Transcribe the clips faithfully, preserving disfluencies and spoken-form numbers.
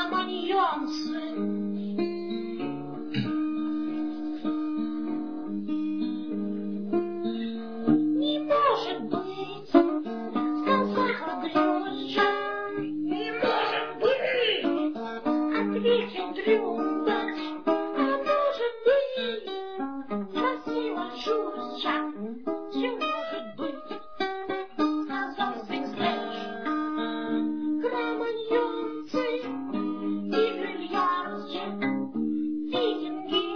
кроманьонцы. Не может быть, сказала Дрюзча. Не может быть, ответил Дрюнда. А может быть, спросила Жужа. Все может быть, сказал Сикс-Пэч. Кроманьонцы и бильярдчик, викинги,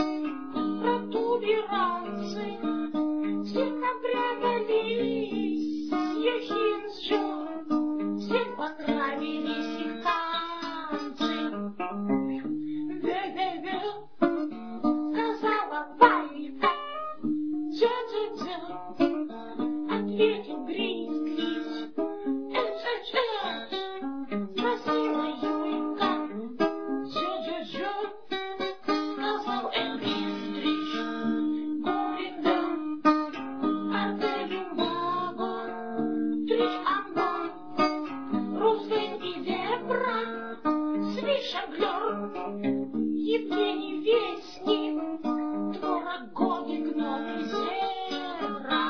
протуберанцы, все обрядались Йохинсчо, всем понравились их танцы. Бе-бе-бе, сказала Вайка. Дя-дя-дя, ответил Гриз-Гриз. Эч-эч-эч, спросила Юлька. Дя-дя-дя, сказал Энгриздрич. Гулинган, Артель Маго, Трич-Амбон, Рузвельт и Вебра, Свишаглер, Евгений Вестник, Творог, Гоги, Гном и Зебра.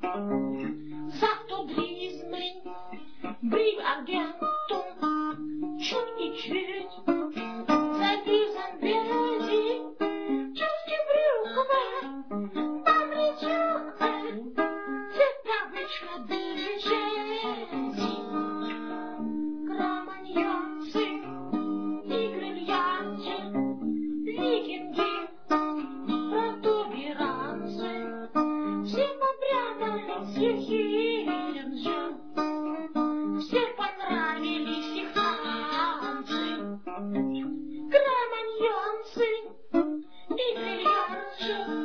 Завтодризмень, Брив-агентум, чуть и чуть, Завизан Бези, Чувки брюквы, Павличуквы, Цепавочка Дежези. Кроманьонцы и бриллианты, викинги, протуберанцы, все попрятались Йохинсчо, все понравились их танцы. Кроманьонцы и бильярдчик,